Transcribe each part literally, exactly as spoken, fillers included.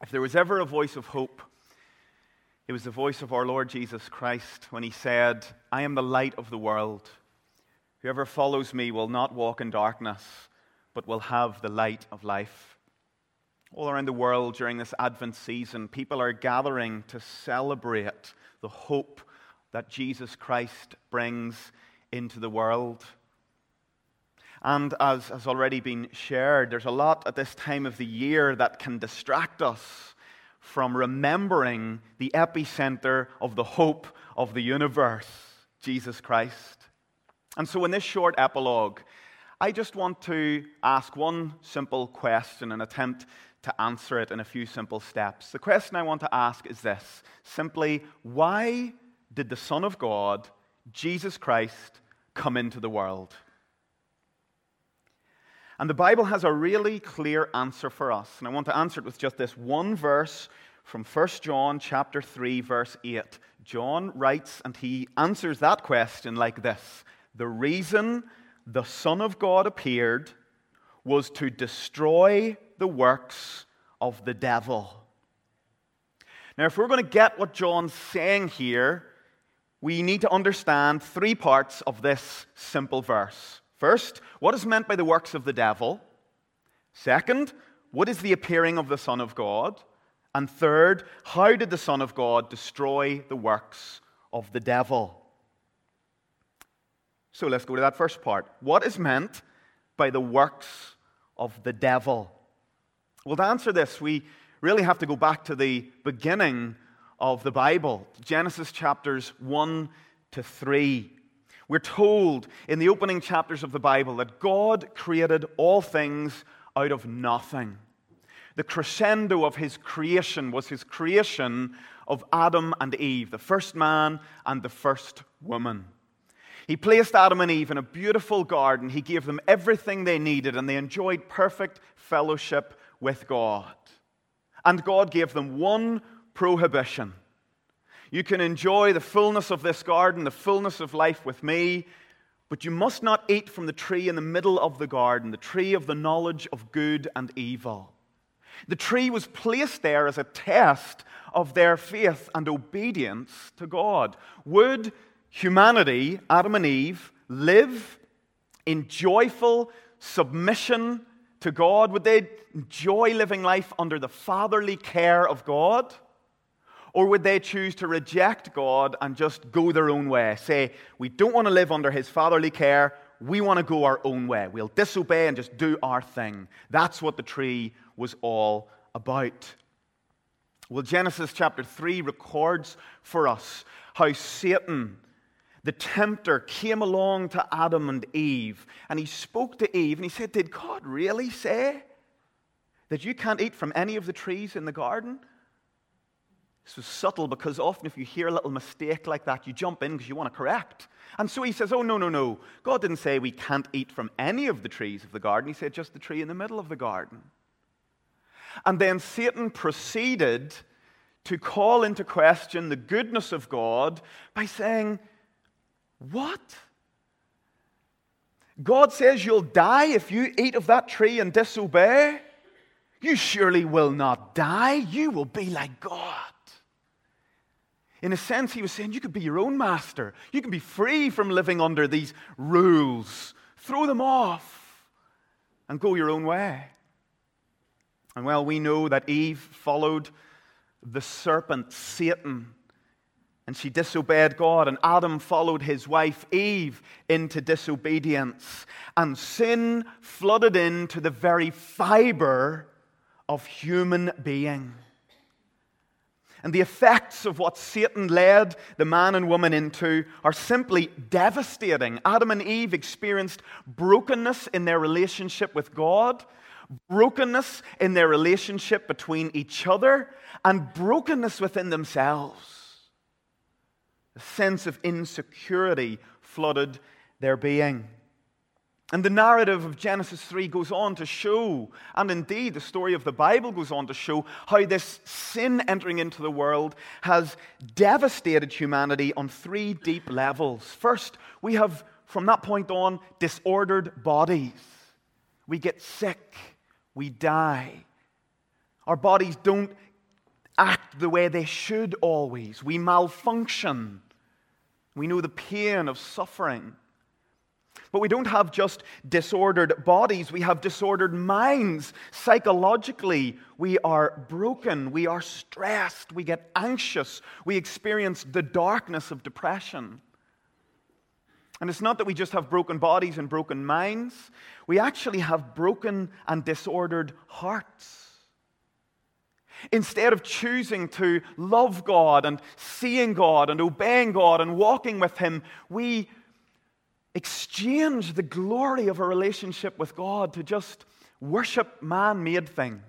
If there was ever a voice of hope, it was the voice of our Lord Jesus Christ when he said, "I am the light of the world. Whoever follows me will not walk in darkness, but will have the light of life." All around the world during this Advent season, people are gathering to celebrate the hope that Jesus Christ brings into the world. And as has already been shared, there's a lot at this time of the year that can distract us from remembering the epicenter of the hope of the universe, Jesus Christ. And so in this short epilogue, I just want to ask one simple question and attempt to answer it in a few simple steps. The question I want to ask is this: simply, why did the Son of God, Jesus Christ, come into the world? And the Bible has a really clear answer for us. And I want to answer it with just this one verse from First John chapter three, verse eight. John writes, and he answers that question like this: "The reason the Son of God appeared was to destroy the works of the devil." Now, if we're going to get what John's saying here, we need to understand three parts of this simple verse. First, what is meant by the works of the devil? Second, what is the appearing of the Son of God? And third, how did the Son of God destroy the works of the devil? So let's go to that first part. What is meant by the works of the devil? Well, to answer this, we really have to go back to the beginning of the Bible, Genesis chapters one to three. We're told in the opening chapters of the Bible that God created all things out of nothing. The crescendo of his creation was his creation of Adam and Eve, the first man and the first woman. He placed Adam and Eve in a beautiful garden. He gave them everything they needed, and they enjoyed perfect fellowship with God. And God gave them one prohibition: you can enjoy the fullness of this garden, the fullness of life with me, but you must not eat from the tree in the middle of the garden, the tree of the knowledge of good and evil. The tree was placed there as a test of their faith and obedience to God. Would humanity, Adam and Eve, live in joyful submission to God? Would they enjoy living life under the fatherly care of God? Or would they choose to reject God and just go their own way? Say, we don't want to live under his fatherly care. We want to go our own way. We'll disobey and just do our thing. That's what the tree was all about. Well, Genesis chapter three records for us how Satan, the tempter, came along to Adam and Eve, and he spoke to Eve, and he said, "Did God really say that you can't eat from any of the trees in the garden?" This was subtle, because often if you hear a little mistake like that, you jump in because you want to correct. And so he says, oh, no, no, no. God didn't say we can't eat from any of the trees of the garden. He said just the tree in the middle of the garden. And then Satan proceeded to call into question the goodness of God by saying, what? God says you'll die if you eat of that tree and disobey? You surely will not die. You will be like God. In a sense, he was saying, you could be your own master. You can be free from living under these rules. Throw them off and go your own way. And well, we know that Eve followed the serpent, Satan, and she disobeyed God, and Adam followed his wife Eve into disobedience. And sin flooded into the very fiber of human being. And the effects of what Satan led the man and woman into are simply devastating. Adam and Eve experienced brokenness in their relationship with God, brokenness in their relationship between each other, and brokenness within themselves. A sense of insecurity flooded their being. And the narrative of Genesis three goes on to show, and indeed the story of the Bible goes on to show, how this sin entering into the world has devastated humanity on three deep levels. First, we have, from that point on, disordered bodies. We get sick. We die. Our bodies don't act the way they should always. We malfunction. We know the pain of suffering. But we don't have just disordered bodies. We have disordered minds. Psychologically, we are broken. We are stressed. We get anxious. We experience the darkness of depression. And it's not that we just have broken bodies and broken minds. We actually have broken and disordered hearts. Instead of choosing to love God and seeing God and obeying God and walking with Him, we exchange the glory of a relationship with God to just worship man-made things.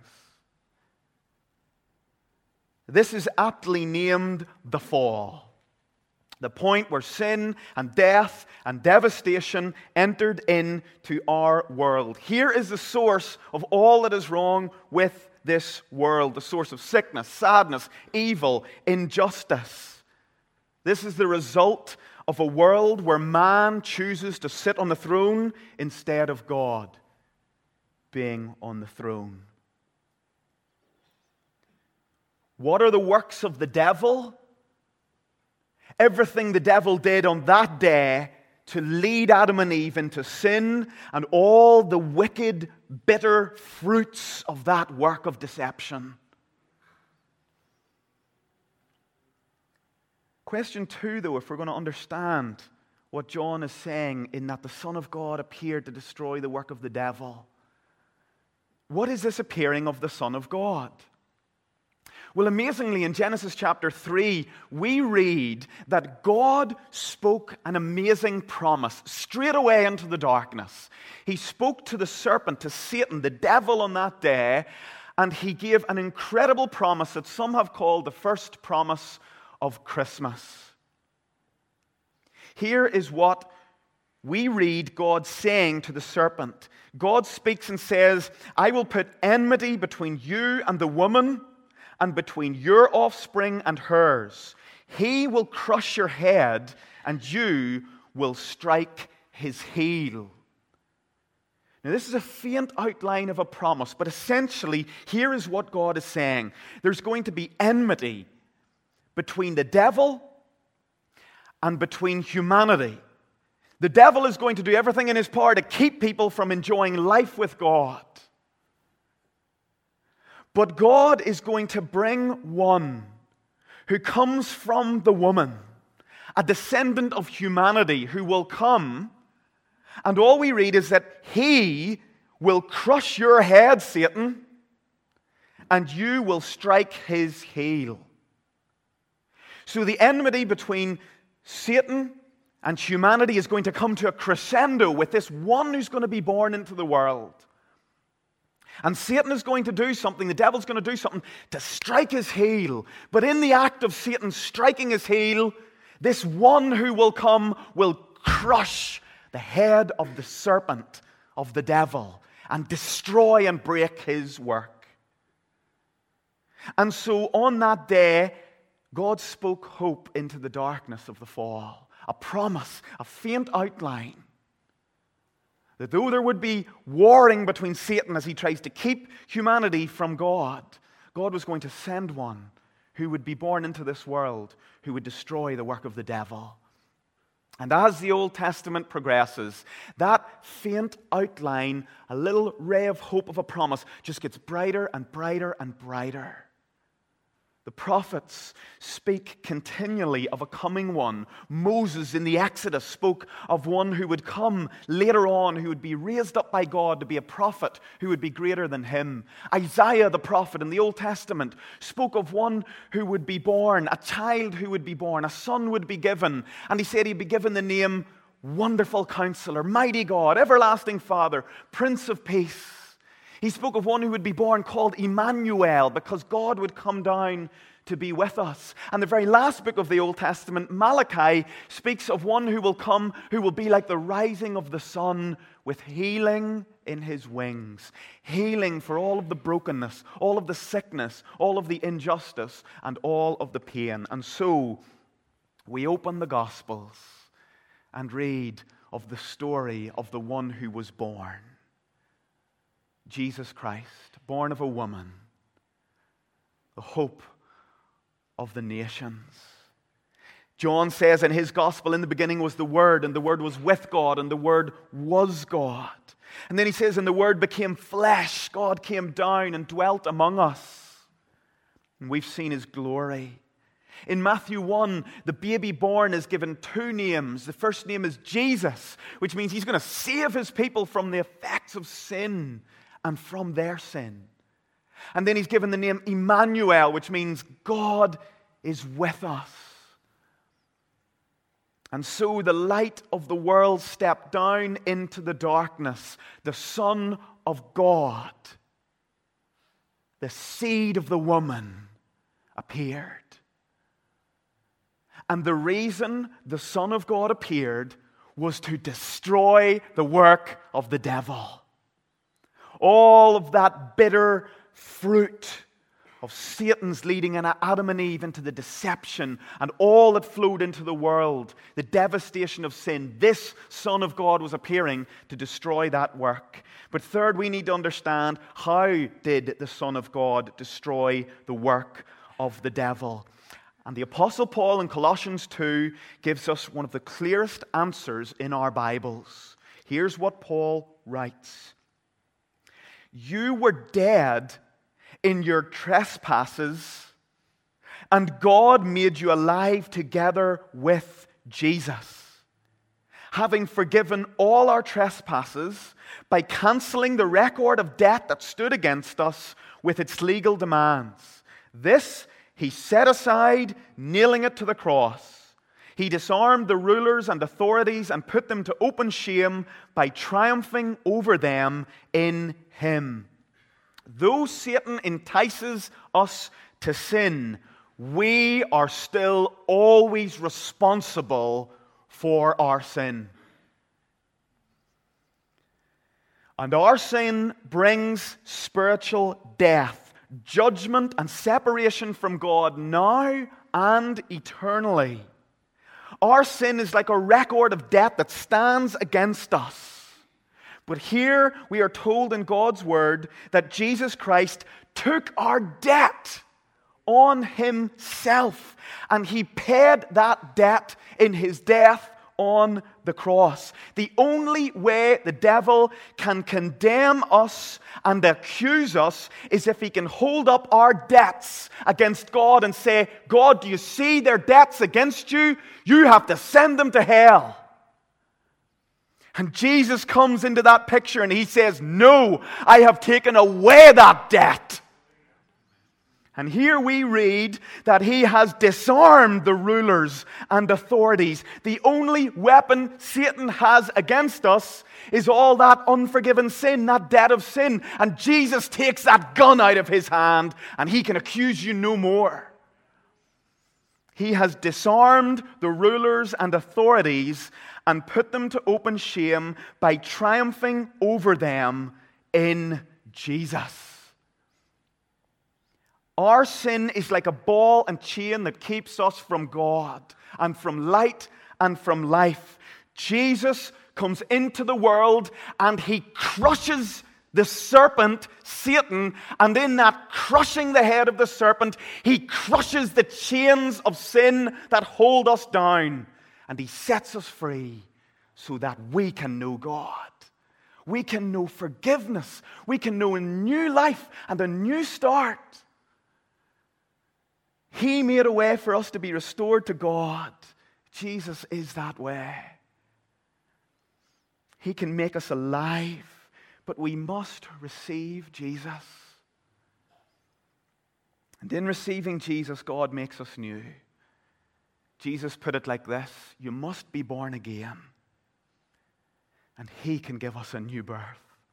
This is aptly named the fall. The point where sin and death and devastation entered into our world. Here is the source of all that is wrong with this world, the source of sickness, sadness, evil, injustice. This is the result of a world where man chooses to sit on the throne instead of God being on the throne. What are the works of the devil? Everything the devil did on that day to lead Adam and Eve into sin and all the wicked, bitter fruits of that work of deception. Question two, though, if we're going to understand what John is saying in that the Son of God appeared to destroy the work of the devil, what is this appearing of the Son of God? Well, amazingly, in Genesis chapter three, we read that God spoke an amazing promise straight away into the darkness. He spoke to the serpent, to Satan, the devil on that day, and he gave an incredible promise that some have called the first promise of Christmas. Here is what we read God saying to the serpent. God speaks and says, "I will put enmity between you and the woman, and between your offspring and hers. He will crush your head, and you will strike his heel." Now, this is a faint outline of a promise, but essentially, here is what God is saying. There's going to be enmity between the devil and between humanity. The devil is going to do everything in his power to keep people from enjoying life with God. But God is going to bring one who comes from the woman, a descendant of humanity who will come, and all we read is that he will crush your head, Satan, and you will strike his heel. So the enmity between Satan and humanity is going to come to a crescendo with this one who's going to be born into the world. And Satan is going to do something, the devil's going to do something to strike his heel. But in the act of Satan striking his heel, this one who will come will crush the head of the serpent, of the devil, and destroy and break his work. And so on that day, God spoke hope into the darkness of the fall. A promise, a faint outline. That though there would be warring between Satan as he tries to keep humanity from God, God was going to send one who would be born into this world, who would destroy the work of the devil. And as the Old Testament progresses, that faint outline, a little ray of hope of a promise, just gets brighter and brighter and brighter. The prophets speak continually of a coming one. Moses in the Exodus spoke of one who would come later on, who would be raised up by God to be a prophet who would be greater than him. Isaiah the prophet in the Old Testament spoke of one who would be born, a child who would be born, a son would be given. And he said he'd be given the name Wonderful Counselor, Mighty God, Everlasting Father, Prince of Peace. He spoke of one who would be born called Emmanuel, because God would come down to be with us. And the very last book of the Old Testament, Malachi, speaks of one who will come, who will be like the rising of the sun with healing in his wings. Healing for all of the brokenness, all of the sickness, all of the injustice, and all of the pain. And so, we open the Gospels and read of the story of the one who was born. Jesus Christ, born of a woman, the hope of the nations. John says in his gospel, in the beginning was the Word, and the Word was with God, and the Word was God. And then he says, and the Word became flesh. God came down and dwelt among us. And we've seen his glory. In Matthew one, the baby born is given two names. The first name is Jesus, which means he's going to save his people from the effects of sin and from their sin. And then he's given the name Emmanuel, which means God is with us. And so the light of the world stepped down into the darkness. The Son of God, the seed of the woman, appeared. And the reason the Son of God appeared was to destroy the work of the devil. All of that bitter fruit of Satan's leading in Adam and Eve into the deception and all that flowed into the world, the devastation of sin. This Son of God was appearing to destroy that work. But third, we need to understand, how did the Son of God destroy the work of the devil? And the Apostle Paul in Colossians two gives us one of the clearest answers in our Bibles. Here's what Paul writes. You were dead in your trespasses, and God made you alive together with Jesus, having forgiven all our trespasses by canceling the record of debt that stood against us with its legal demands. This he set aside, nailing it to the cross. He disarmed the rulers and authorities and put them to open shame by triumphing over them in him. Though Satan entices us to sin, we are still always responsible for our sin. And our sin brings spiritual death, judgment, and separation from God now and eternally. Our sin is like a record of debt that stands against us. But here we are told in God's Word that Jesus Christ took our debt on himself, and he paid that debt in his death on the cross. The only way the devil can condemn us and accuse us is if he can hold up our debts against God and say, God, do you see their debts against you? You have to send them to hell. And Jesus comes into that picture and he says, no, I have taken away that debt. And here we read that he has disarmed the rulers and authorities. The only weapon Satan has against us is all that unforgiven sin, that debt of sin. And Jesus takes that gun out of his hand and he can accuse you no more. He has disarmed the rulers and authorities and put them to open shame by triumphing over them in Jesus. Our sin is like a ball and chain that keeps us from God and from light and from life. Jesus comes into the world and he crushes the serpent, Satan, and in that crushing the head of the serpent, he crushes the chains of sin that hold us down. And he sets us free so that we can know God. We can know forgiveness. We can know a new life and a new start. He made a way for us to be restored to God. Jesus is that way. He can make us alive, but we must receive Jesus. And in receiving Jesus, God makes us new. Jesus put it like this: you must be born again, and he can give us a new birth.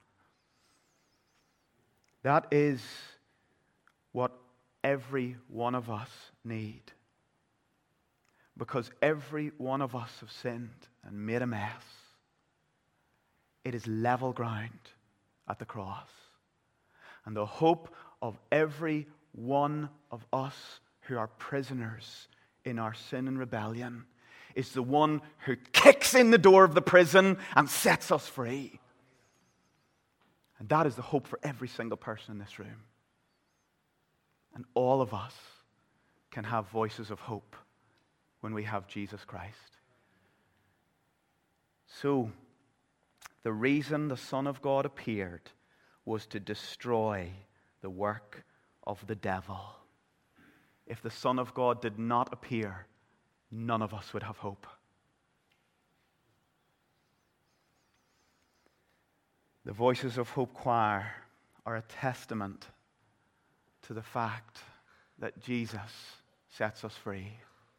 That is what every one of us need. Because every one of us have sinned and made a mess. It is level ground at the cross. And the hope of every one of us who are prisoners in our sin and rebellion is the one who kicks in the door of the prison and sets us free. And that is the hope for every single person in this room. And all of us can have voices of hope when we have Jesus Christ. So, the reason the Son of God appeared was to destroy the work of the devil. If the Son of God did not appear, none of us would have hope. The Voices of Hope choir are a testament to the fact that Jesus sets us free.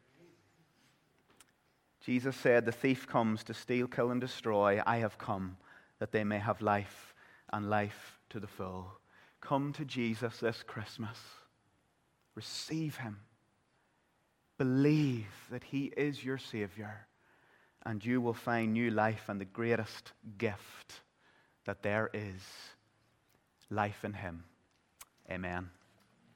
Jesus said, "The thief comes to steal, kill, and destroy. I have come that they may have life, and life to the full." Come to Jesus this Christmas. Receive him. Believe that he is your Savior, and you will find new life and the greatest gift that there is, life in him. Amen.